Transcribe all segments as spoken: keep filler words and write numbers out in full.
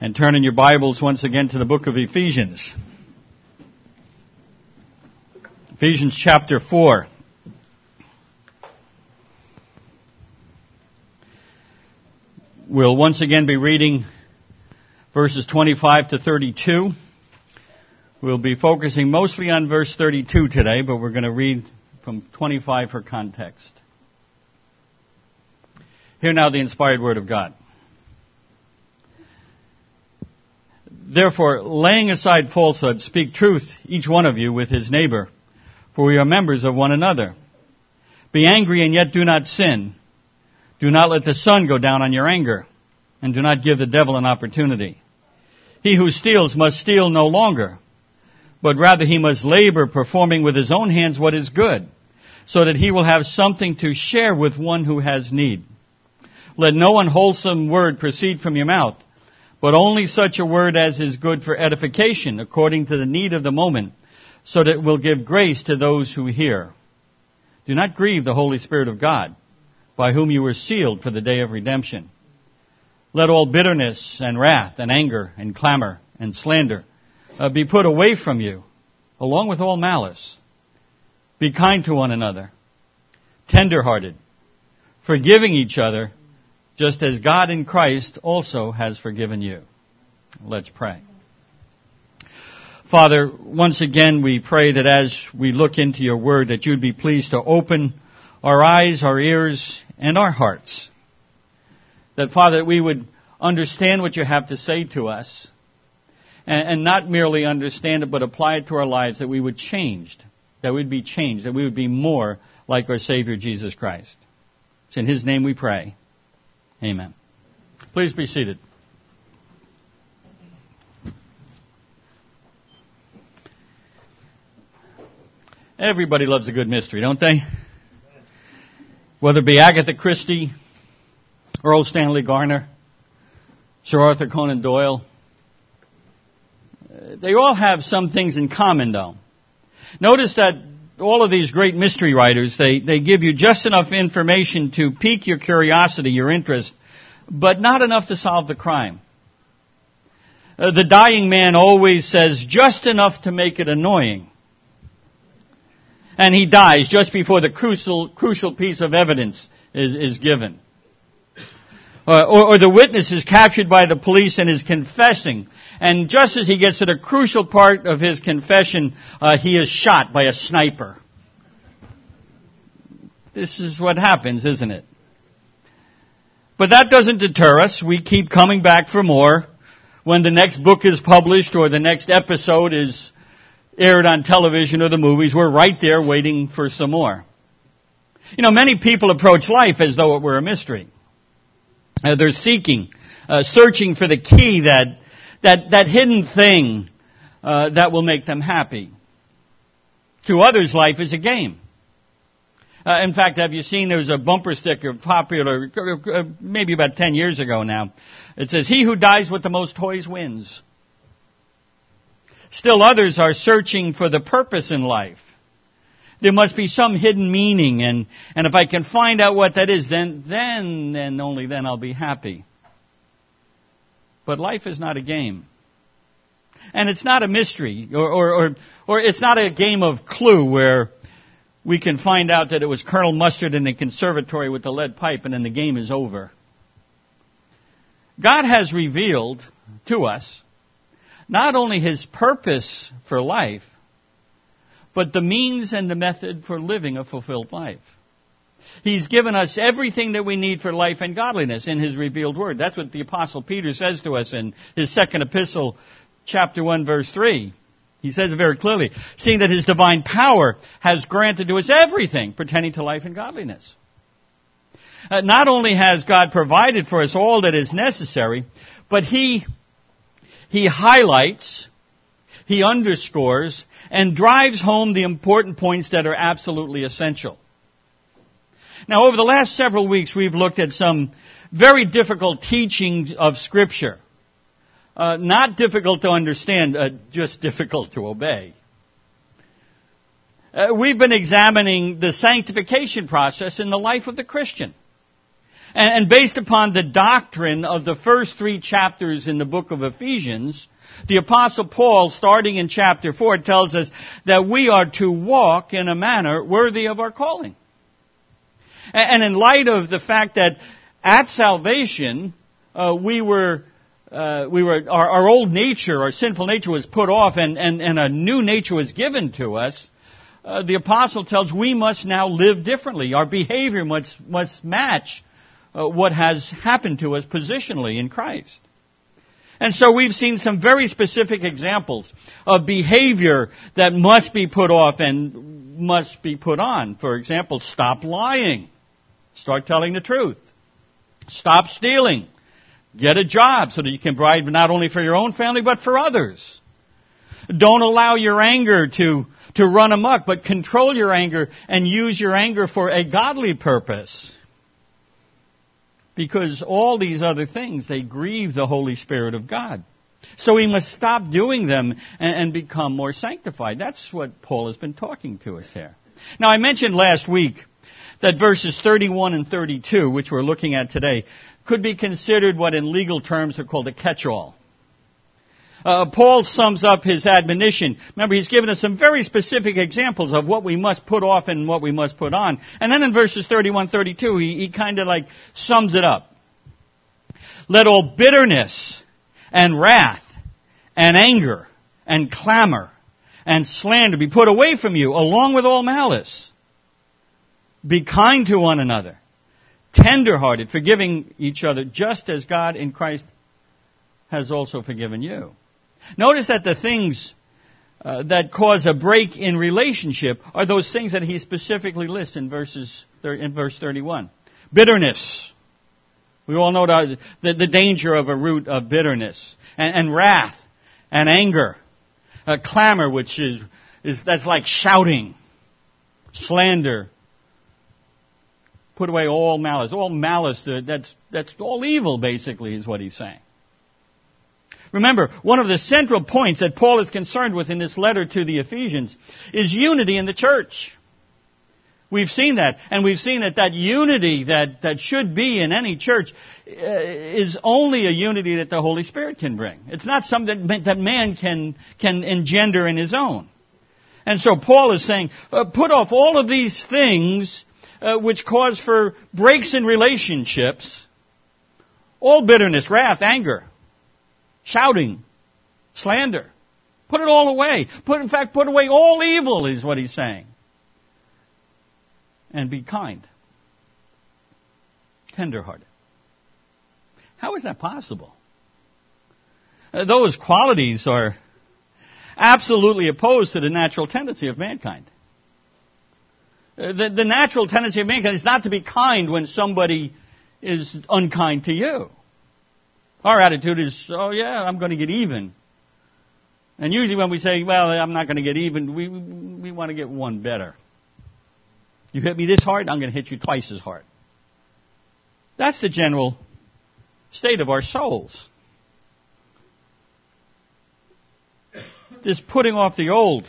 and turn in your Bibles once again to the book of Ephesians. Ephesians chapter four. We'll once again be reading verses twenty-five to thirty-two. We'll be focusing mostly on verse thirty-two today, but we're going to read from twenty-five for context. Hear now the inspired word of God. Therefore, laying aside falsehood, speak truth, each one of you, with his neighbor, for we are members of one another. Be angry and yet do not sin. Do not let the sun go down on your anger, and do not give the devil an opportunity. He who steals must steal no longer, but rather he must labor, performing with his own hands what is good, so that he will have something to share with one who has need. Let no unwholesome word proceed from your mouth, but only such a word as is good for edification, according to the need of the moment, so that it will give grace to those who hear. Do not grieve the Holy Spirit of God, by whom you were sealed for the day of redemption. Let all bitterness and wrath and anger and clamor and slander uh, be put away from you, along with all malice. Be kind to one another, tender-hearted, forgiving each other, just as God in Christ also has forgiven you. Let's pray. Father, once again we pray that as we look into your word, that you'd be pleased to open our eyes, our ears, and our hearts. That, Father, we would understand what you have to say to us, and, and not merely understand it, but apply it to our lives, that we would change, that we'd be changed, that we would be more like our Savior Jesus Christ. It's in his name we pray. Amen. Please be seated. Everybody loves a good mystery, don't they? Whether it be Agatha Christie, Earl Stanley Garner, Sir Arthur Conan Doyle. They all have some things in common, though. Notice that all of these great mystery writers, they, they give you just enough information to pique your curiosity, your interest, but not enough to solve the crime. Uh, the dying man always says just enough to make it annoying. And he dies just before the crucial, crucial piece of evidence is, is given. Uh, or, or the witness is captured by the police and is confessing. And just as he gets to the crucial part of his confession, uh, he is shot by a sniper. This is what happens, isn't it? But that doesn't deter us. We keep coming back for more. When the next book is published or the next episode is aired on television or the movies, we're right there waiting for some more. You know, many people approach life as though it were a mystery. Uh, they're seeking, uh, searching for the key, that that that hidden thing uh, that will make them happy. To others, life is a game. Uh, in fact, have you seen, there was a bumper sticker popular uh, maybe about ten years ago now. It says, "He who dies with the most toys wins." Still others are searching for the purpose in life. There must be some hidden meaning, and, and if I can find out what that is, then, then, and only then I'll be happy. But life is not a game. And it's not a mystery, or, or, or, or it's not a game of Clue where we can find out that it was Colonel Mustard in the conservatory with the lead pipe and then the game is over. God has revealed to us not only his purpose for life, but the means and the method for living a fulfilled life. He's given us everything that we need for life and godliness in his revealed word. That's what the Apostle Peter says to us in his second epistle, chapter one, verse three. He says it very clearly, seeing that his divine power has granted to us everything pertaining to life and godliness. Uh, not only has God provided for us all that is necessary, but he, he highlights, he underscores, and drives home the important points that are absolutely essential. Now, over the last several weeks, we've looked at some very difficult teachings of Scripture. Uh, not difficult to understand, uh, just difficult to obey. Uh, we've been examining the sanctification process in the life of the Christian. And, and based upon the doctrine of the first three chapters in the book of Ephesians, the Apostle Paul, starting in chapter four, tells us that we are to walk in a manner worthy of our calling. And, and in light of the fact that at salvation, uh, we were, uh, we were, our, our old nature, our sinful nature was put off, and, and, and a new nature was given to us. Uh, the apostle tells we must now live differently. Our behavior must must match uh, what has happened to us positionally in Christ. And so we've seen some very specific examples of behavior that must be put off and must be put on. For example, stop lying. Start telling the truth. Stop stealing. Get a job so that you can provide not only for your own family but for others. Don't allow your anger to, to run amok, but control your anger and use your anger for a godly purpose. Because all these other things, they grieve the Holy Spirit of God. So we must stop doing them and, and become more sanctified. That's what Paul has been talking to us here. Now, I mentioned last week that verses thirty-one and thirty-two, which we're looking at today, could be considered what in legal terms are called a catch-all. Uh, Paul sums up his admonition. Remember, he's given us some very specific examples of what we must put off and what we must put on. And then in verses thirty-one, thirty-two, he, he kind of like sums it up. Let all bitterness and wrath and anger and clamor and slander be put away from you, along with all malice. Be kind to one another, tender-hearted, forgiving each other, just as God in Christ has also forgiven you. Notice that the things uh, that cause a break in relationship are those things that he specifically lists in verses in verse thirty-one. Bitterness. We all know the, the, the danger of a root of bitterness. And, and wrath and anger. Uh, clamor, which is, is that's like shouting. Slander. Put away all malice. All malice, uh, that's, that's all evil, basically, is what he's saying. Remember, one of the central points that Paul is concerned with in this letter to the Ephesians is unity in the church. We've seen that, and we've seen that that unity that, that should be in any church uh, is only a unity that the Holy Spirit can bring. It's not something that man can, can engender in his own. And so Paul is saying, uh, put off all of these things uh, which cause for breaks in relationships, all bitterness, wrath, anger, shouting, slander. Put it all away. Put, in fact, put away all evil is what he's saying. And be kind. Tender-hearted. How is that possible? Uh, those qualities are absolutely opposed to the natural tendency of mankind. Uh, the, the natural tendency of mankind is not to be kind when somebody is unkind to you. Our attitude is, oh yeah, I'm going to get even. And usually when we say, well, I'm not going to get even, we, we want to get one better. You hit me this hard, I'm going to hit you twice as hard. That's the general state of our souls. This putting off the old,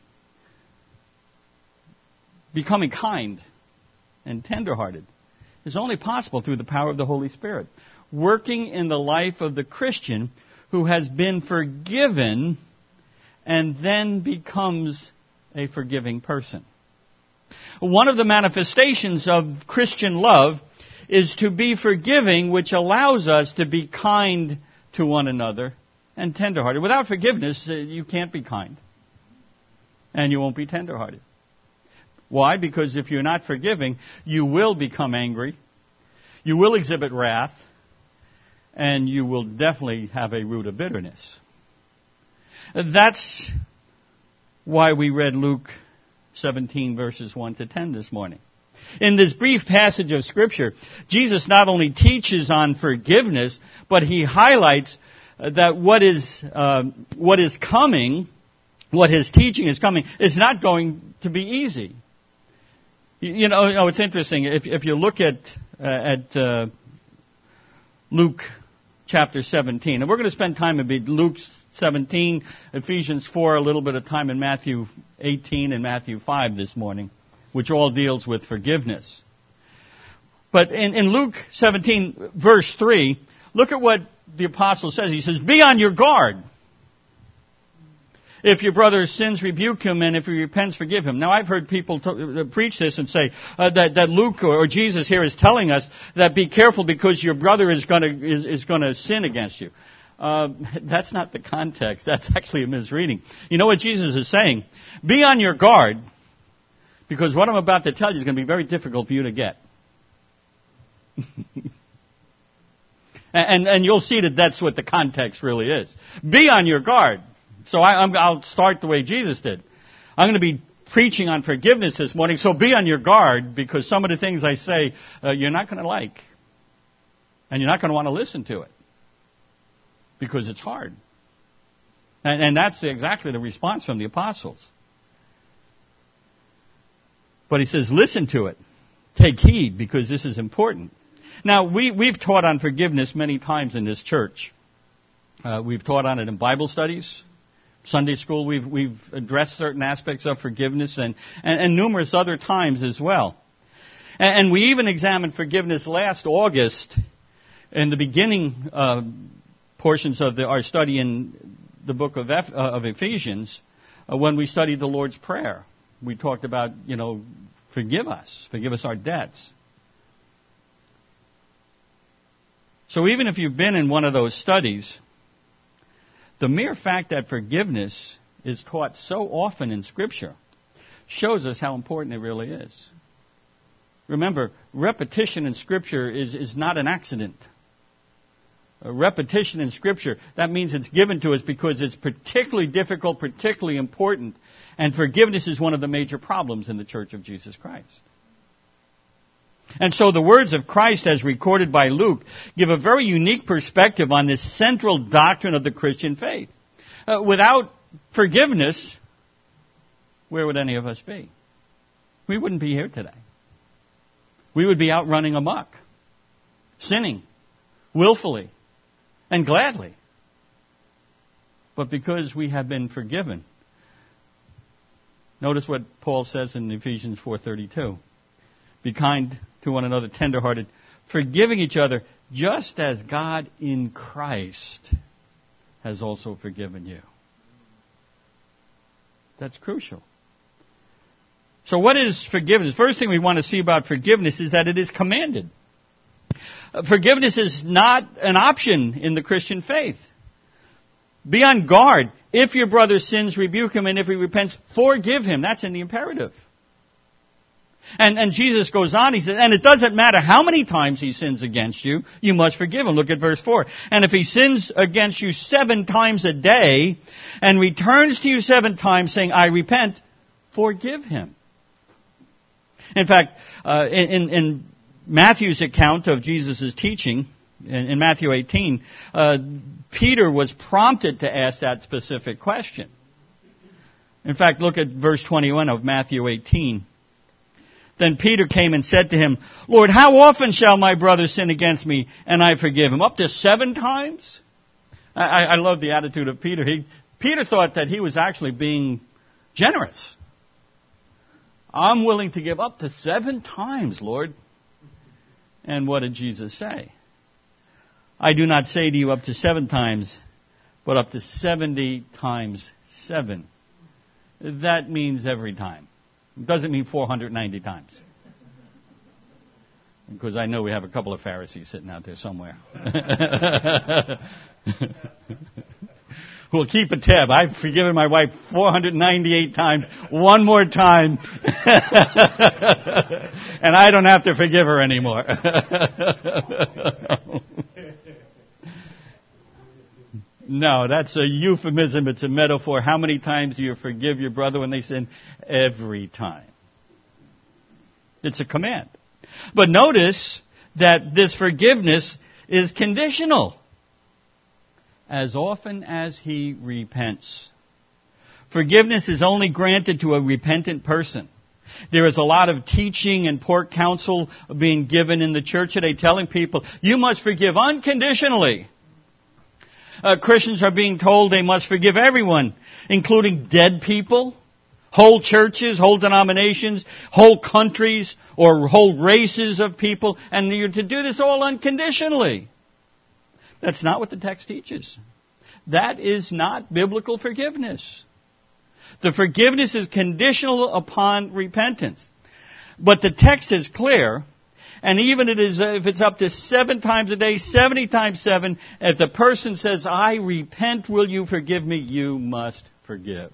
becoming kind and tenderhearted, is only possible through the power of the Holy Spirit, working in the life of the Christian who has been forgiven and then becomes a forgiving person. One of the manifestations of Christian love is to be forgiving, which allows us to be kind to one another and tenderhearted. Without forgiveness, you can't be kind. And you won't be tenderhearted. Why? Because if you're not forgiving, you will become angry. You will exhibit wrath. And you will definitely have a root of bitterness. That's why we read Luke seventeen, verses one to ten this morning. In this brief passage of Scripture, Jesus not only teaches on forgiveness, but he highlights that what is uh, what is coming, what his teaching is coming, is not going to be easy. You know, you know it's interesting. If, if you look at uh, at uh, Luke chapter seventeen, and we're going to spend time in Luke seventeen, Ephesians four, a little bit of time in Matthew eighteen and Matthew five this morning, which all deals with forgiveness. But in, in Luke seventeen, verse three, look at what the apostle says. He says, be on your guard. If your brother sins, rebuke him, and if he repents, forgive him. Now, I've heard people t- uh, preach this and say uh, that, that Luke or, or Jesus here is telling us that be careful because your brother is going to is, is going to sin against you. Uh, that's not the context. That's actually a misreading. You know what Jesus is saying? Be on your guard, because what I'm about to tell you is going to be very difficult for you to get. and, and you'll see that that's what the context really is. Be on your guard. So I, I'm, I'll start the way Jesus did. I'm going to be preaching on forgiveness this morning, so be on your guard, because some of the things I say uh, you're not going to like. And you're not going to want to listen to it, because it's hard. And, and that's exactly the response from the apostles. But he says, listen to it. Take heed, because this is important. Now, we, we've taught on forgiveness many times in this church. Uh, we've taught on it in Bible studies. Sunday school, we've, we've addressed certain aspects of forgiveness and, and, and numerous other times as well. And, and we even examined forgiveness last August in the beginning uh, portions of the, our study in the book of, Eph, uh, of Ephesians uh, when we studied the Lord's Prayer. We talked about, you know, forgive us, forgive us our debts. So even if you've been in one of those studies, the mere fact that forgiveness is taught so often in Scripture shows us how important it really is. Remember, repetition in Scripture is, is not an accident. A repetition in Scripture, that means it's given to us because it's particularly difficult, particularly important, and forgiveness is one of the major problems in the Church of Jesus Christ. And so the words of Christ as recorded by Luke give a very unique perspective on this central doctrine of the Christian faith. Uh, without forgiveness, where would any of us be? We wouldn't be here today. We would be out running amok, sinning, willfully, and gladly. But because we have been forgiven, notice what Paul says in Ephesians four thirty-two. Be kind to one another, tenderhearted, forgiving each other, just as God in Christ has also forgiven you. That's crucial. So what is forgiveness? First thing we want to see about forgiveness is that it is commanded. Forgiveness is not an option in the Christian faith. Be on guard. If your brother sins, rebuke him, and if he repents, forgive him. That's in the imperative. And, and Jesus goes on, he says, and it doesn't matter how many times he sins against you, you must forgive him. Look at verse four. And if he sins against you seven times a day, and returns to you seven times saying, I repent, forgive him. In fact, uh, in, in Matthew's account of Jesus' teaching, in, in Matthew eighteen, uh, Peter was prompted to ask that specific question. In fact, look at verse twenty-one of Matthew eighteen. Then Peter came and said to him, Lord, how often shall my brother sin against me and I forgive him? Up to seven times? I, I love the attitude of Peter. He, Peter thought that he was actually being generous. I'm willing to give up to seven times, Lord. And what did Jesus say? I do not say to you up to seven times, but up to seventy times seven. That means every time. It doesn't mean four hundred ninety times. Because I know we have a couple of Pharisees sitting out there somewhere. Who'll keep a tab. I've forgiven my wife four hundred ninety-eight times. One more time. And I don't have to forgive her anymore. No, that's a euphemism. It's a metaphor. How many times do you forgive your brother when they sin? Every time. It's a command. But notice that this forgiveness is conditional. As often as he repents. Forgiveness is only granted to a repentant person. There is a lot of teaching and poor counsel being given in the church today telling people, you must forgive unconditionally. Uh, Christians are being told they must forgive everyone, including dead people, whole churches, whole denominations, whole countries, or whole races of people, and you're to do this all unconditionally. That's not what the text teaches. That is not biblical forgiveness. The forgiveness is conditional upon repentance. But the text is clear, and even it is, if it's up to seven times a day, seventy times seven, if the person says, I repent, will you forgive me? You must forgive.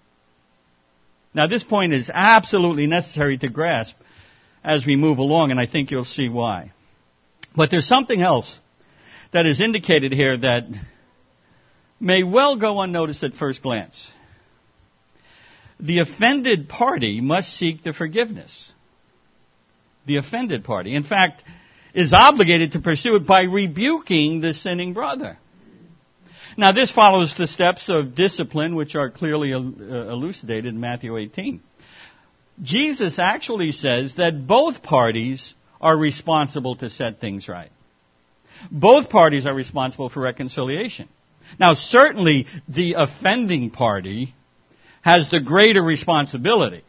Now this point is absolutely necessary to grasp as we move along, and I think you'll see why. But there's something else that is indicated here that may well go unnoticed at first glance. The offended party must seek the forgiveness. The offended party, in fact, is obligated to pursue it by rebuking the sinning brother. Now, this follows the steps of discipline, which are clearly elucidated in Matthew eighteen. Jesus actually says that both parties are responsible to set things right. Both parties are responsible for reconciliation. Now, certainly, the offending party has the greater responsibility.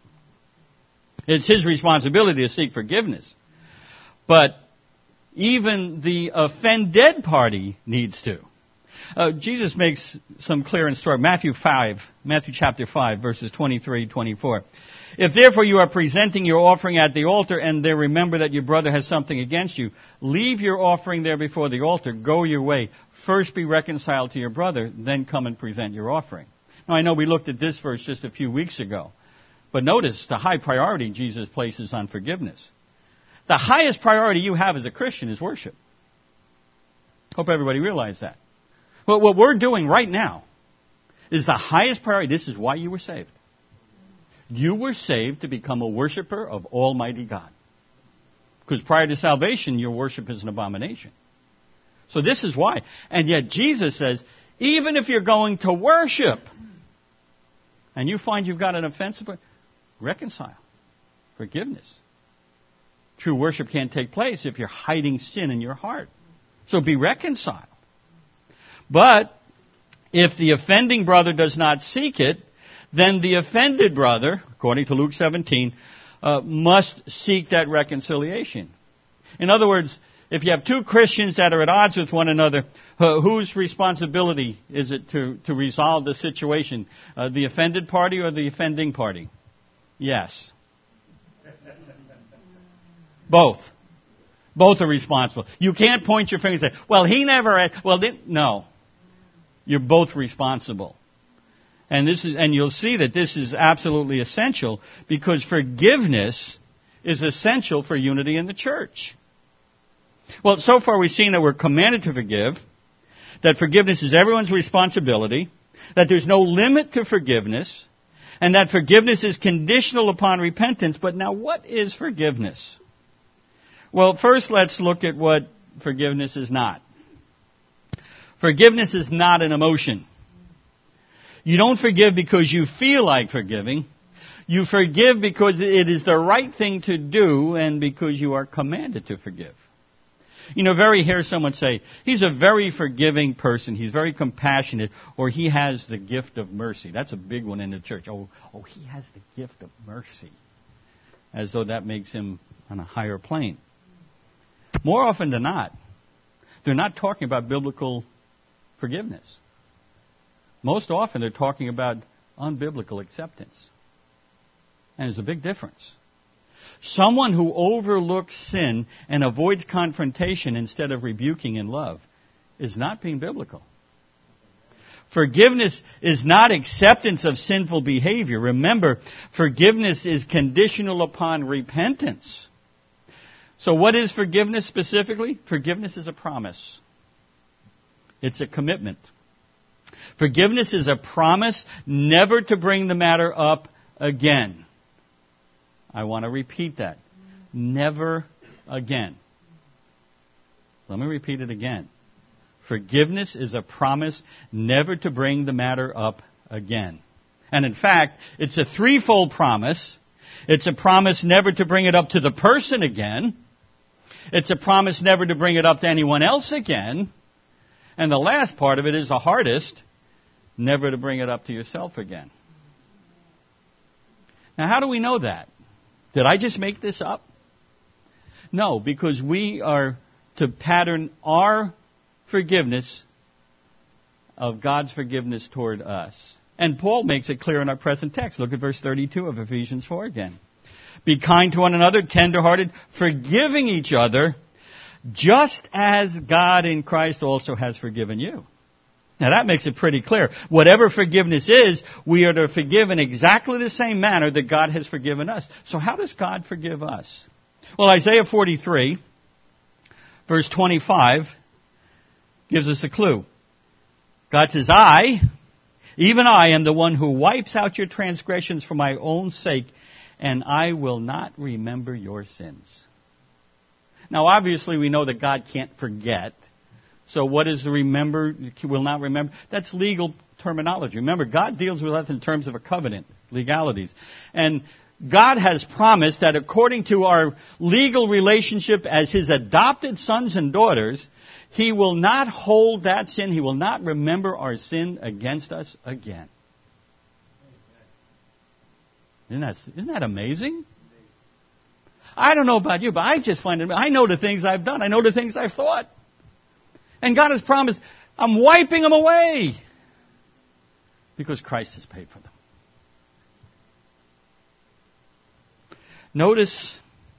It's his responsibility to seek forgiveness. But even the offended party needs to. Uh, Jesus makes some clear instruction. Matthew five, Matthew chapter five, verses twenty-three, twenty-four. If therefore you are presenting your offering at the altar, and there remember that your brother has something against you, leave your offering there before the altar, go your way. First be reconciled to your brother, then come and present your offering. Now I know we looked at this verse just a few weeks ago, but notice the high priority Jesus places on forgiveness. The highest priority you have as a Christian is worship. Hope everybody realizes that. But what we're doing right now is the highest priority. This is why you were saved. You were saved to become a worshiper of Almighty God. Because prior to salvation, your worship is an abomination. So this is why. And yet Jesus says, even if you're going to worship, and you find you've got an offensive, reconcile. Forgiveness. True worship can't take place if you're hiding sin in your heart. So be reconciled. But if the offending brother does not seek it, then the offended brother, according to Luke seventeen, uh, must seek that reconciliation. In other words, if you have two Christians that are at odds with one another, uh, whose responsibility is it to, to resolve the situation? Uh, the offended party or the offending party? Yes. Both. Both are responsible. You can't point your finger and say, well, he never had, well, they, no. You're both responsible. And this is, and you'll see that this is absolutely essential because forgiveness is essential for unity in the church. Well, so far we've seen that we're commanded to forgive, that forgiveness is everyone's responsibility, that there's no limit to forgiveness, and that forgiveness is conditional upon repentance. But now, what is forgiveness? Well, first let's look at what forgiveness is not. Forgiveness is not an emotion. You don't forgive because you feel like forgiving. You forgive because it is the right thing to do and because you are commanded to forgive. You know, very hear someone say, he's a very forgiving person, he's very compassionate, or he has the gift of mercy. That's a big one in the church. Oh, oh, he has the gift of mercy. As though that makes him on a higher plane. More often than not, they're not talking about biblical forgiveness. Most often they're talking about unbiblical acceptance. And there's a big difference. Someone who overlooks sin and avoids confrontation instead of rebuking in love is not being biblical. Forgiveness is not acceptance of sinful behavior. Remember, forgiveness is conditional upon repentance. So what is forgiveness specifically? Forgiveness is a promise. It's a commitment. Forgiveness is a promise never to bring the matter up again. I want to repeat that. Never again. Let me repeat it again. Forgiveness is a promise never to bring the matter up again. And in fact, it's a threefold promise. It's a promise never to bring it up to the person again. It's a promise never to bring it up to anyone else again. And the last part of it is the hardest, never to bring it up to yourself again. Now, how do we know that? Did I just make this up? No, because we are to pattern our forgiveness of God's forgiveness toward us. And Paul makes it clear in our present text. Look at verse thirty-two of Ephesians four again. Be kind to one another, tender-hearted, forgiving each other, just as God in Christ also has forgiven you. Now that makes it pretty clear. Whatever forgiveness is, we are to forgive in exactly the same manner that God has forgiven us. So how does God forgive us? Well, Isaiah forty-three, verse twenty-five, gives us a clue. God says, I, even I, am the one who wipes out your transgressions for my own sake, and I will not remember your sins. Now, obviously, we know that God can't forget. So what is the remember, will not remember? That's legal terminology. Remember, God deals with us in terms of a covenant, legalities. And God has promised that according to our legal relationship as His adopted sons and daughters, He will not hold that sin. He will not remember our sin against us again. Isn't that, isn't that amazing? I don't know about you, but I just find it, I know the things I've done. I know the things I've thought. And God has promised, I'm wiping them away. Because Christ has paid for them. Notice,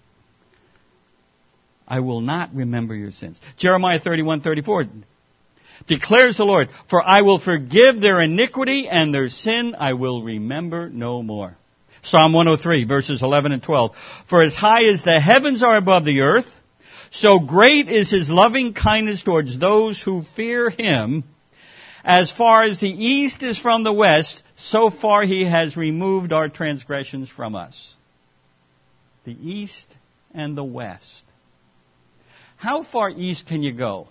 I will not remember your sins. Jeremiah thirty-one thirty-four declares the Lord, for I will forgive their iniquity and their sin I will remember no more. Psalm one oh three, verses eleven and twelve. For as high as the heavens are above the earth, so great is His loving kindness towards those who fear Him. As far as the east is from the west, so far He has removed our transgressions from us. The east and the west. How far east can you go?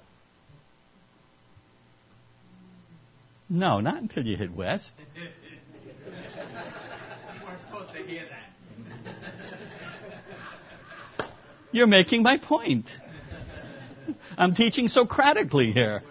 No, not until you hit west. You weren't supposed to hear that. You're making my point. I'm teaching Socratically here.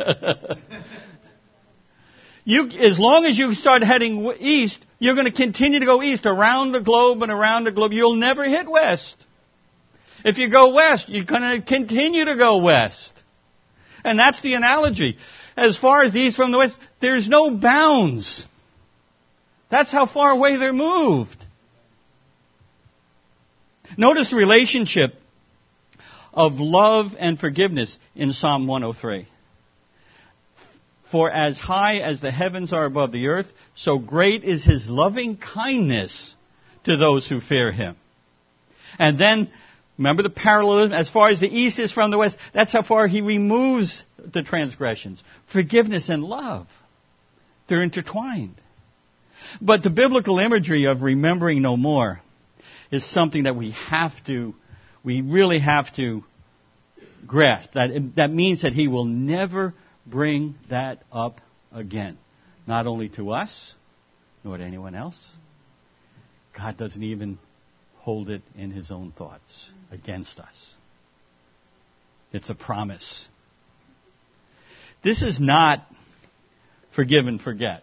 You, as long as you start heading east, you're going to continue to go east around the globe and around the globe. You'll never hit west. If you go west, you're going to continue to go west. And that's the analogy. As far as the east from the west, there's no bounds. That's how far away they're moved. Notice the relationship of love and forgiveness in Psalm one oh three. For as high as the heavens are above the earth, so great is His loving kindness to those who fear Him. And then, remember the parallelism, as far as the east is from the west, that's how far He removes the transgressions. Forgiveness and love, they're intertwined. But the biblical imagery of remembering no more is something that we have to, we really have to grasp. That, that means that He will never bring that up again. Not only to us, nor to anyone else. God doesn't even hold it in His own thoughts against us. It's a promise. This is not forgive and forget.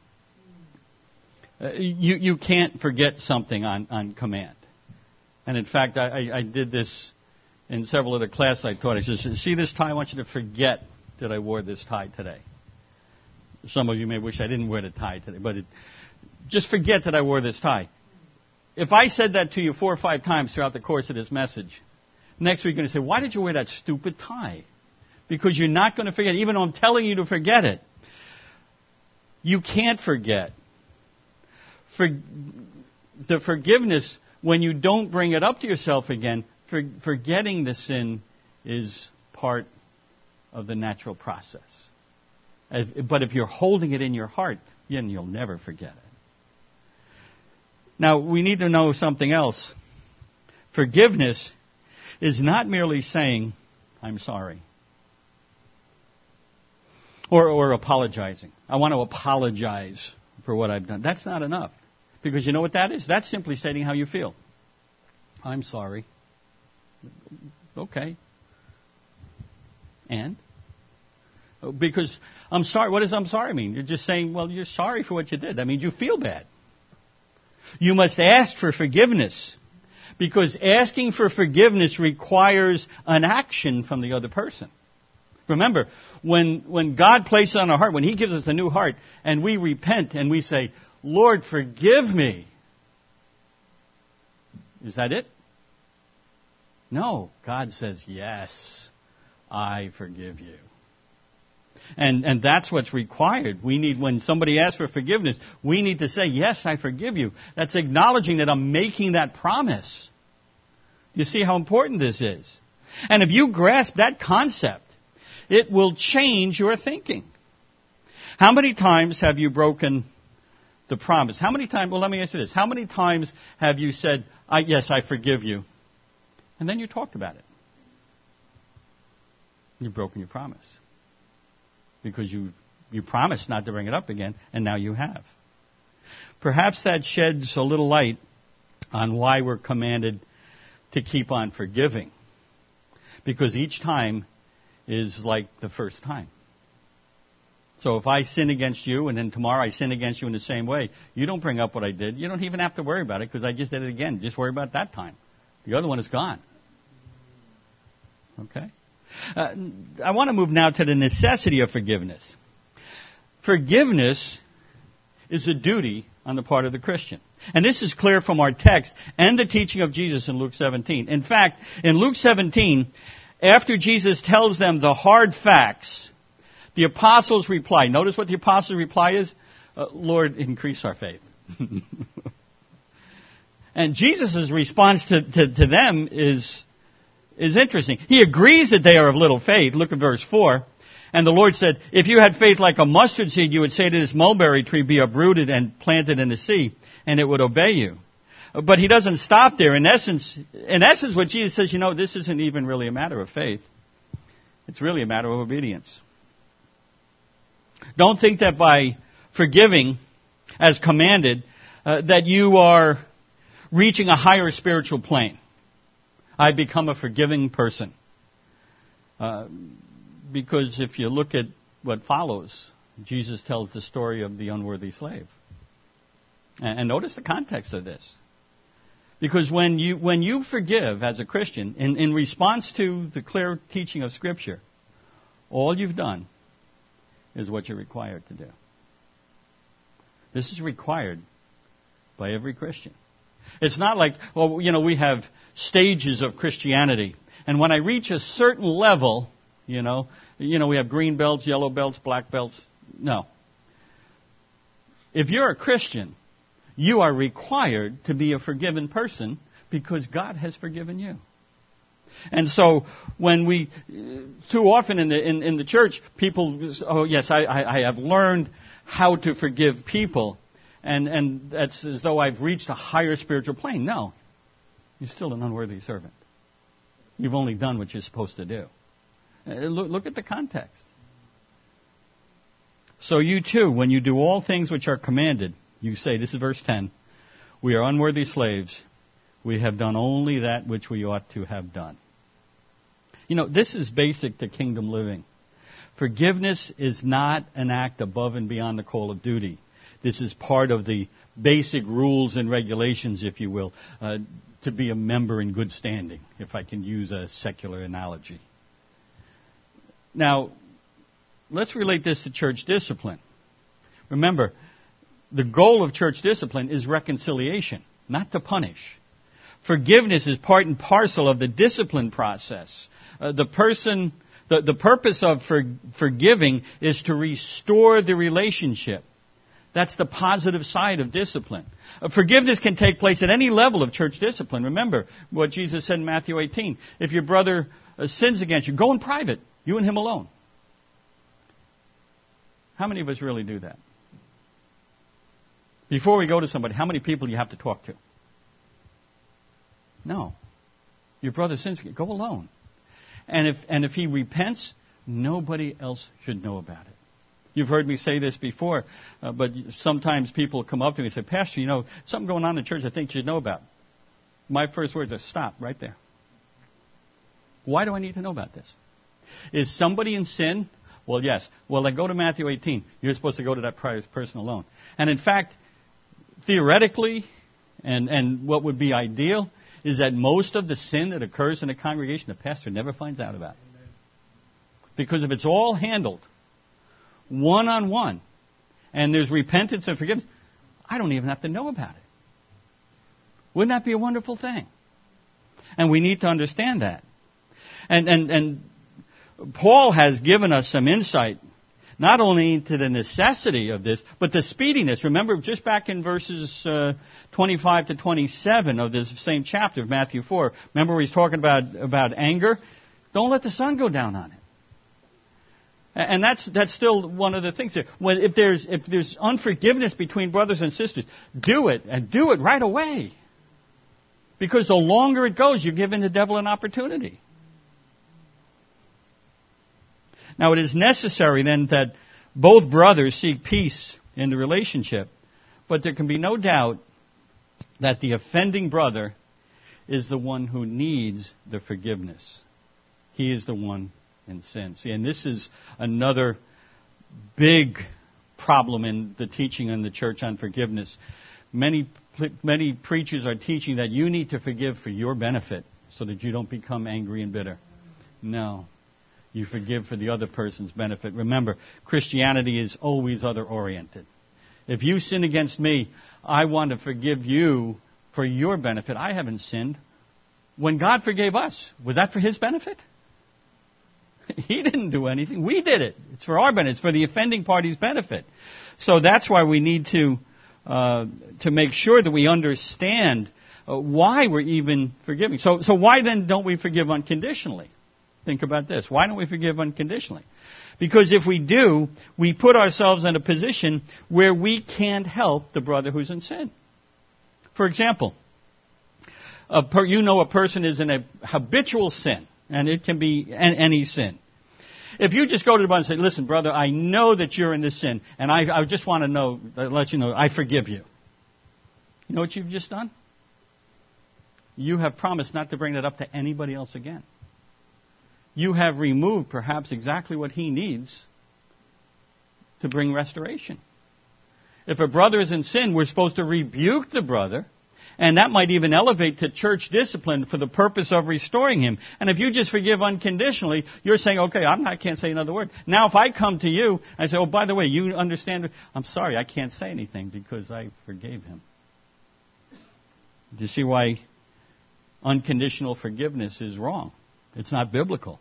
Uh, you, you can't forget something on, on command. And in fact, I, I did this in several other classes I taught. I said, see this tie? I want you to forget that I wore this tie today. Some of you may wish I didn't wear the tie today, but it, just forget that I wore this tie. If I said that to you four or five times throughout the course of this message, next week you're going to say, why did you wear that stupid tie? Because you're not going to forget, even though I'm telling you to forget it. You can't forget. For, the forgiveness, when you don't bring it up to yourself again, for, forgetting the sin is part of the natural process. As, but if you're holding it in your heart, then you'll never forget it. Now, we need to know something else. Forgiveness is not merely saying, I'm sorry. Or, or apologizing. I want to apologize for what I've done. That's not enough. Because you know what that is? That's simply stating how you feel. I'm sorry. Okay. And? Because I'm sorry. What does I'm sorry mean? You're just saying, well, you're sorry for what you did. That means you feel bad. You must ask for forgiveness, because asking for forgiveness requires an action from the other person. Remember, when, when God places on our heart, when He gives us a new heart, and we repent and we say, Lord, forgive me. Is that it? No. God says, yes, I forgive you. And, and that's what's required. We need, when somebody asks for forgiveness, we need to say, yes, I forgive you. That's acknowledging that I'm making that promise. You see how important this is? And if you grasp that concept, it will change your thinking. How many times have you broken the promise? How many times, well, let me ask you this. How many times have you said, I, yes, I forgive you, and then you talked about it? You've broken your promise. Because you, you promised not to bring it up again, and now you have. Perhaps that sheds a little light on why we're commanded to keep on forgiving. Because each time is like the first time. So if I sin against you, and then tomorrow I sin against you in the same way, you don't bring up what I did. You don't even have to worry about it, because I just did it again. Just worry about that time. The other one is gone. Okay? Uh, I want to move now to the necessity of forgiveness. Forgiveness is a duty on the part of the Christian. And this is clear from our text and the teaching of Jesus in Luke seventeen. In fact, in Luke seventeen, after Jesus tells them the hard facts, the apostles reply. Notice what the apostles' reply is? Uh, Lord, increase our faith. And Jesus' response to, to, to them is... is interesting. He agrees that they are of little faith. Look at verse four. And the Lord said, if you had faith like a mustard seed, you would say to this mulberry tree, be uprooted and planted in the sea, and it would obey you. But He doesn't stop there. In essence, in essence, what Jesus says, you know, this isn't even really a matter of faith. It's really a matter of obedience. Don't think that by forgiving as commanded, uh, that you are reaching a higher spiritual plane. I become a forgiving person. Uh, because if you look at what follows, Jesus tells the story of the unworthy slave. And, and notice the context of this. Because when you when you forgive as a Christian, in, in response to the clear teaching of Scripture, all you've done is what you're required to do. This is required by every Christian. It's not like, well, you know, we have stages of Christianity. And when I reach a certain level, you know, you know, we have green belts, yellow belts, black belts. No. If you're a Christian, you are required to be a forgiven person because God has forgiven you. And so when we, too often in the in, in the church, people, oh yes, I, I, I have learned how to forgive people. And and that's as though I've reached a higher spiritual plane. No. You're still an unworthy servant. You've only done what you're supposed to do. Uh, look, look at the context. So you too, when you do all things which are commanded, you say, this is verse ten, we are unworthy slaves. We have done only that which we ought to have done. You know, this is basic to kingdom living. Forgiveness is not an act above and beyond the call of duty. This is part of the basic rules and regulations, if you will, uh, to be a member in good standing, if I can use a secular analogy. Now, let's relate this to church discipline. Remember, the goal of church discipline is reconciliation, not to punish. Forgiveness is part and parcel of the discipline process. Uh, the person, the, the purpose of for, forgiving is to restore the relationship. That's the positive side of discipline. Uh, forgiveness can take place at any level of church discipline. Remember what Jesus said in Matthew eighteen. If your brother uh, sins against you, go in private, you and him alone. How many of us really do that? Before we go to somebody, how many people do you have to talk to? No. Your brother sins, go alone. And if and if he repents, nobody else should know about it. You've heard me say this before, uh, but sometimes people come up to me and say, Pastor, you know, something going on in the church I think you should know about. My first words are, stop, right there. Why do I need to know about this? Is somebody in sin? Well, yes. Well, then go to Matthew eighteen. You're supposed to go to that person alone. And in fact, theoretically, And and what would be ideal is that most of the sin that occurs in a congregation, the pastor never finds out about. Because if it's all handled one-on-one, and there's repentance and forgiveness, I don't even have to know about it. Wouldn't that be a wonderful thing? And we need to understand that. And and and Paul has given us some insight, not only into the necessity of this, but the speediness. Remember, just back in verses uh, twenty-five to twenty-seven of this same chapter of Matthew four, remember where he's talking about, about anger? Don't let the sun go down on it. And that's that's still one of the things there. When, if there's if there's unforgiveness between brothers and sisters, do it, and do it right away. Because the longer it goes, you're giving the devil an opportunity. Now, it is necessary then that both brothers seek peace in the relationship. But there can be no doubt that the offending brother is the one who needs the forgiveness. He is the one in sin. See, and this is another big problem in the teaching in the church on forgiveness. Many many preachers are teaching that you need to forgive for your benefit so that you don't become angry and bitter. No. You forgive for the other person's benefit. Remember, Christianity is always other-oriented. If you sin against me, I want to forgive you for your benefit. I haven't sinned. When God forgave us, was that for His benefit? He didn't do anything. We did it. It's for our benefit. It's for the offending party's benefit. So that's why we need to uh, to make sure that we understand uh, why we're even forgiving. So, so why then don't we forgive unconditionally? Think about this. Why don't we forgive unconditionally? Because if we do, we put ourselves in a position where we can't help the brother who's in sin. For example, a per, you know a person is in a habitual sin, and it can be any sin. If you just go to the brother and say, listen, brother, I know that you're in this sin, and I, I just want to know, let you know, I forgive you. You know what you've just done? You have promised not to bring that up to anybody else again. You have removed perhaps exactly what he needs to bring restoration. If a brother is in sin, we're supposed to rebuke the brother, and that might even elevate to church discipline for the purpose of restoring him. And if you just forgive unconditionally, you're saying, okay, I'm not, I can't say another word. Now, if I come to you and say, oh, by the way, you understand, I'm sorry, I can't say anything because I forgave him. Do you see why unconditional forgiveness is wrong? It's not biblical.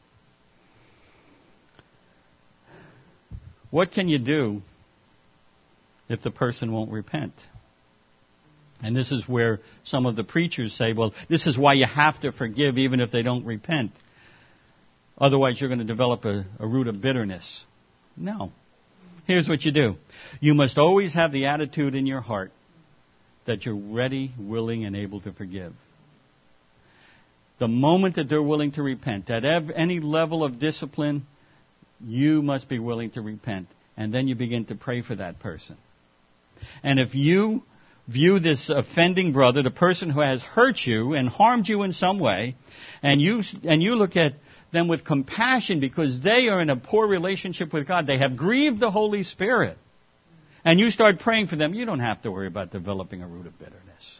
What can you do if the person won't repent? And this is where some of the preachers say, well, this is why you have to forgive even if they don't repent. Otherwise, you're going to develop a, a root of bitterness. No. Here's what you do. You must always have the attitude in your heart that you're ready, willing, and able to forgive. The moment that they're willing to repent, at any level of discipline, you must be willing to repent. And then you begin to pray for that person. And if you view this offending brother, the person who has hurt you and harmed you in some way, and you and you look at them with compassion because they are in a poor relationship with God, they have grieved the Holy Spirit, and you start praying for them, you don't have to worry about developing a root of bitterness.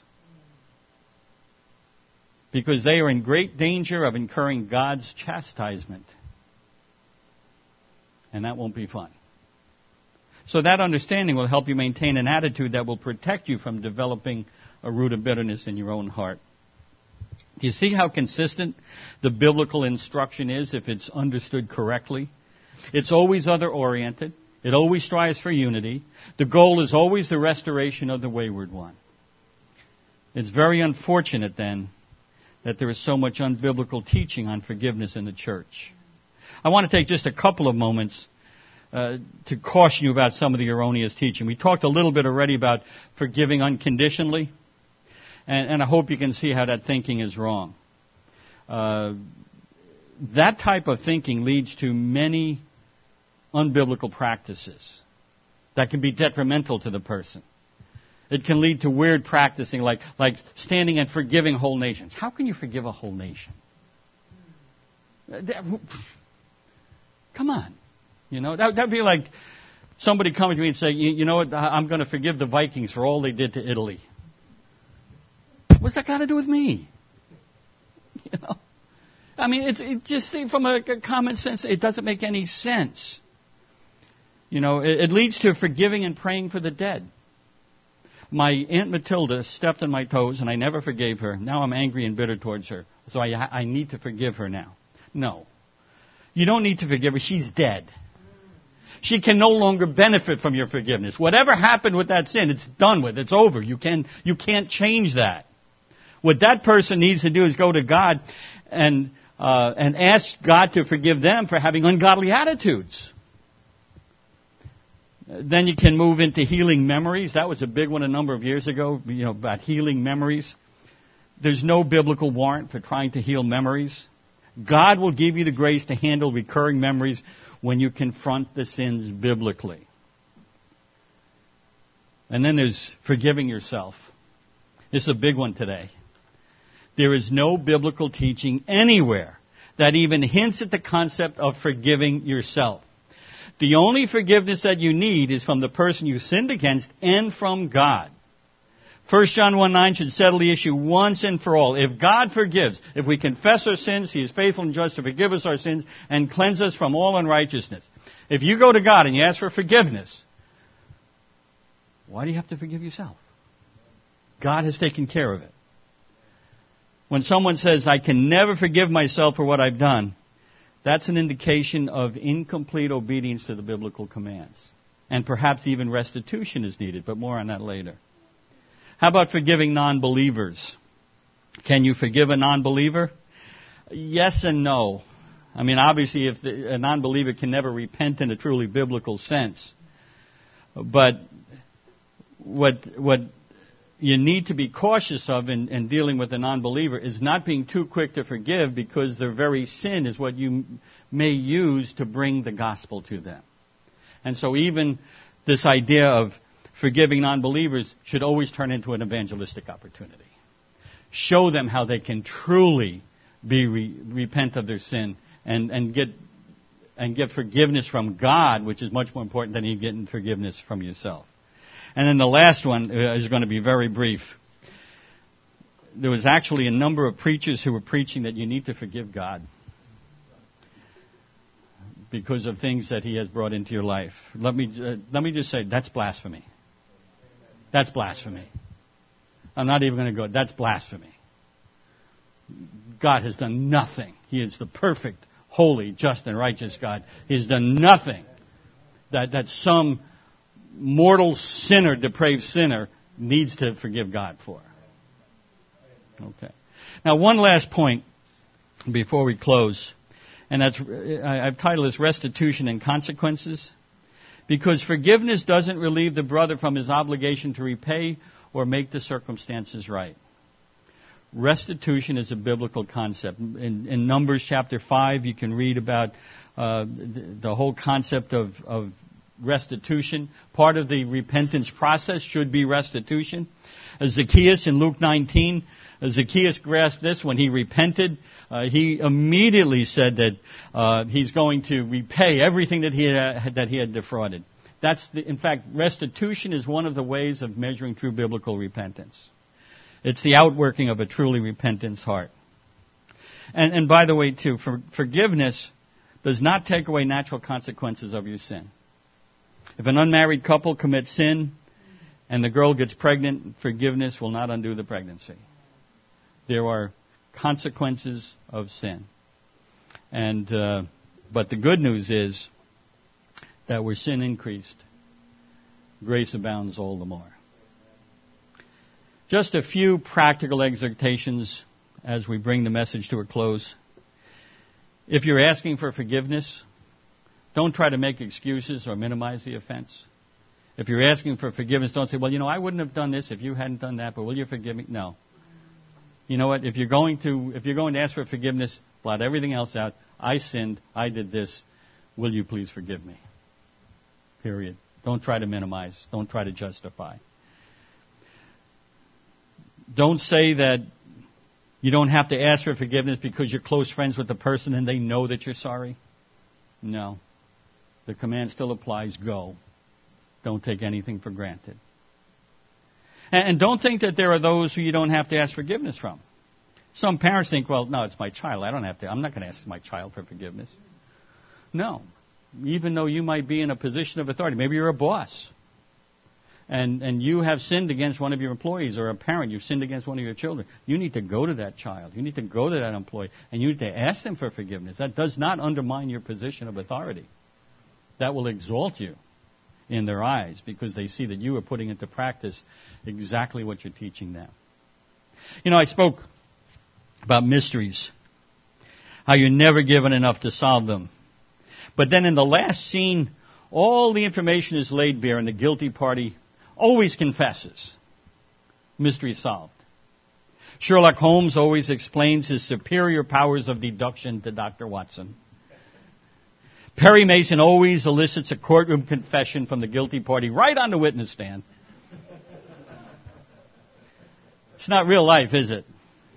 Because they are in great danger of incurring God's chastisement. And that won't be fun. So that understanding will help you maintain an attitude that will protect you from developing a root of bitterness in your own heart. Do you see how consistent the biblical instruction is if it's understood correctly? It's always other-oriented. It always strives for unity. The goal is always the restoration of the wayward one. It's very unfortunate, then, that there is so much unbiblical teaching on forgiveness in the church. I want to take just a couple of moments uh, to caution you about some of the erroneous teaching. We talked a little bit already about forgiving unconditionally, and, and I hope you can see how that thinking is wrong. Uh, that type of thinking leads to many unbiblical practices that can be detrimental to the person. It can lead to weird practicing, like, like standing and forgiving whole nations. How can you forgive a whole nation? Come on. You know, that would be like somebody coming to me and saying, you, you know what, I'm going to forgive the Vikings for all they did to Italy. What's that got to do with me? You know? I mean, it's it just from a, a common sense, it doesn't make any sense. You know, it, it leads to forgiving and praying for the dead. My Aunt Matilda stepped on my toes, and I never forgave her. Now I'm angry and bitter towards her. So I, I need to forgive her now. No. You don't need to forgive her. She's dead. She can no longer benefit from your forgiveness. Whatever happened with that sin, it's done with. It's over. You, can, you can't change that. What that person needs to do is go to God and, uh, and ask God to forgive them for having ungodly attitudes. Then you can move into healing memories. That was a big one a number of years ago, you know, about healing memories. There's no biblical warrant for trying to heal memories. God will give you the grace to handle recurring memories when you confront the sins biblically. And then there's forgiving yourself. This is a big one today. There is no biblical teaching anywhere that even hints at the concept of forgiving yourself. The only forgiveness that you need is from the person you sinned against and from God. First John one nine should settle the issue once and for all. If God forgives, if we confess our sins, He is faithful and just to forgive us our sins and cleanse us from all unrighteousness. If you go to God and you ask for forgiveness, why do you have to forgive yourself? God has taken care of it. When someone says, I can never forgive myself for what I've done, that's an indication of incomplete obedience to the biblical commands. And perhaps even restitution is needed, but more on that later. How about forgiving non-believers? Can you forgive a non-believer? Yes and no. I mean, obviously, if the, a non-believer can never repent in a truly biblical sense. But what what you need to be cautious of in, in dealing with a non-believer is not being too quick to forgive, because their very sin is what you may use to bring the gospel to them. And so even this idea of forgiving non-believers should always turn into an evangelistic opportunity. Show them how they can truly be re- repent of their sin and, and get and get forgiveness from God, which is much more important than you getting forgiveness from yourself. And then the last one is going to be very brief. There was actually a number of preachers who were preaching that you need to forgive God because of things that He has brought into your life. Let me uh, let me just say, that's blasphemy. That's blasphemy. I'm not even going to go, that's blasphemy. God has done nothing. He is the perfect, holy, just, and righteous God. He has done nothing that, that some mortal sinner, depraved sinner, needs to forgive God for. Okay. Now, one last point before we close, and that's, I've titled this Restitution and Consequences, because forgiveness doesn't relieve the brother from his obligation to repay or make the circumstances right. Restitution is a biblical concept. In, in Numbers chapter five, you can read about uh, the, the whole concept of, of restitution. Part of the repentance process should be restitution. As Zacchaeus in Luke nineteen, Zacchaeus grasped this when he repented. Uh, he immediately said that uh, he's going to repay everything that he had, that he had defrauded. That's the, in fact, restitution is one of the ways of measuring true biblical repentance. It's the outworking of a truly repentant heart. And, and by the way, too, for, forgiveness does not take away natural consequences of your sin. If an unmarried couple commits sin and the girl gets pregnant, forgiveness will not undo the pregnancy. There are consequences of sin. And uh, but the good news is that where sin increased, grace abounds all the more. Just a few practical exhortations as we bring the message to a close. If you're asking for forgiveness, don't try to make excuses or minimize the offense. If you're asking for forgiveness, don't say, well, you know, I wouldn't have done this if you hadn't done that, but will you forgive me? No. You know what? If you're going to if you're going to ask for forgiveness, blot everything else out. I sinned. I did this. Will you please forgive me? Period. Don't try to minimize. Don't try to justify. Don't say that you don't have to ask for forgiveness because you're close friends with the person and they know that you're sorry. No. The command still applies. Go. Don't take anything for granted. And don't think that there are those who you don't have to ask forgiveness from. Some parents think, well, no, it's my child. I don't have to. I'm not going to ask my child for forgiveness. No. Even though you might be in a position of authority. Maybe you're a boss. And and you have sinned against one of your employees, or a parent, you've sinned against one of your children. You need to go to that child. You need to go to that employee. And you need to ask them for forgiveness. That does not undermine your position of authority. That will exalt you in their eyes because they see that you are putting into practice exactly what you're teaching them. You know, I spoke about mysteries, how you're never given enough to solve them. But then in the last scene, all the information is laid bare and the guilty party always confesses. Mystery solved. Sherlock Holmes always explains his superior powers of deduction to Doctor Watson. Perry Mason always elicits a courtroom confession from the guilty party right on the witness stand. It's not real life, is it?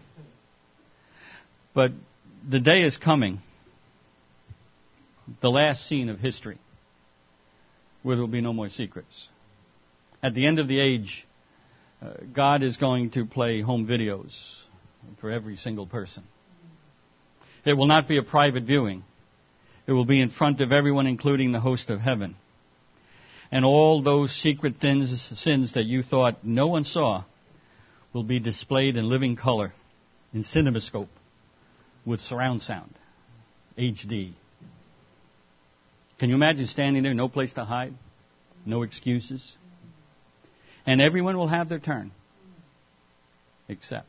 But the day is coming, the last scene of history, where there will be no more secrets. At the end of the age, uh, God is going to play home videos for every single person. It will not be a private viewing. It will be in front of everyone, including the host of heaven. And all those secret things, sins that you thought no one saw will be displayed in living color, in CinemaScope, with surround sound, H D. Can you imagine standing there, no place to hide, no excuses? And everyone will have their turn, except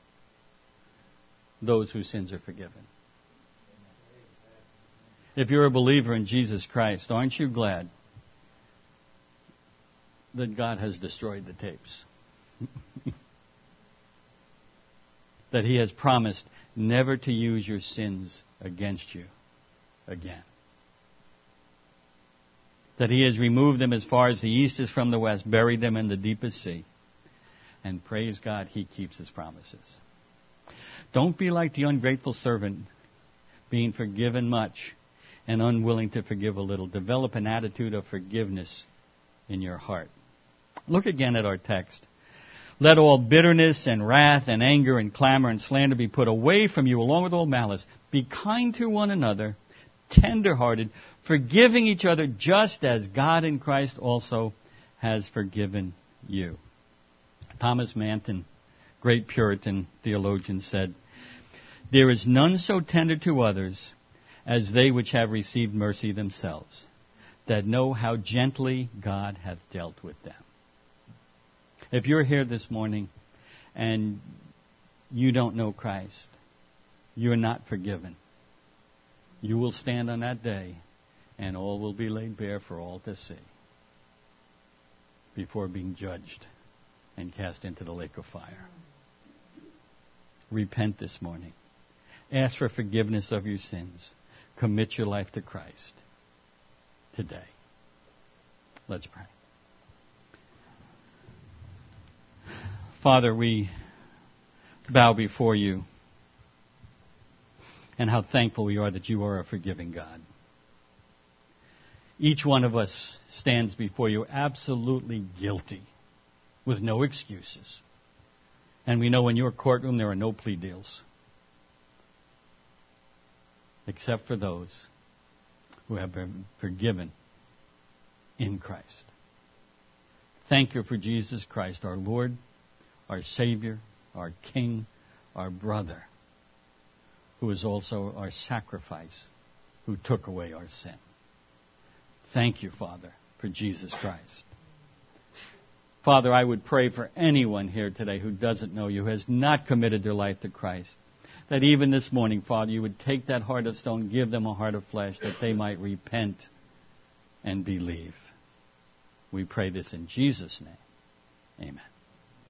those whose sins are forgiven. If you're a believer in Jesus Christ, aren't you glad that God has destroyed the tapes? That He has promised never to use your sins against you again. That He has removed them as far as the east is from the west, buried them in the deepest sea. And praise God, He keeps His promises. Don't be like the ungrateful servant, being forgiven much and unwilling to forgive a little. Develop an attitude of forgiveness in your heart. Look again at our text. Let all bitterness and wrath and anger and clamor and slander be put away from you along with all malice. Be kind to one another, tender-hearted, forgiving each other just as God in Christ also has forgiven you. Thomas Manton, great Puritan theologian, said, there is none so tender to others as they which have received mercy themselves, that know how gently God hath dealt with them. If you're here this morning and you don't know Christ, you're not forgiven. You will stand on that day, and all will be laid bare for all to see before being judged and cast into the lake of fire. Repent this morning. Ask for forgiveness of your sins. Commit your life to Christ today. Let's pray. Father, we bow before you, and how thankful we are that you are a forgiving God. Each one of us stands before you absolutely guilty, with no excuses. And we know in your courtroom there are no plea deals, except for those who have been forgiven in Christ. Thank you for Jesus Christ, our Lord, our Savior, our King, our brother, who is also our sacrifice, who took away our sin. Thank you, Father, for Jesus Christ. Father, I would pray for anyone here today who doesn't know you, who has not committed their life to Christ, that even this morning, Father, you would take that heart of stone, give them a heart of flesh, that they might repent and believe. We pray this in Jesus' name. Amen.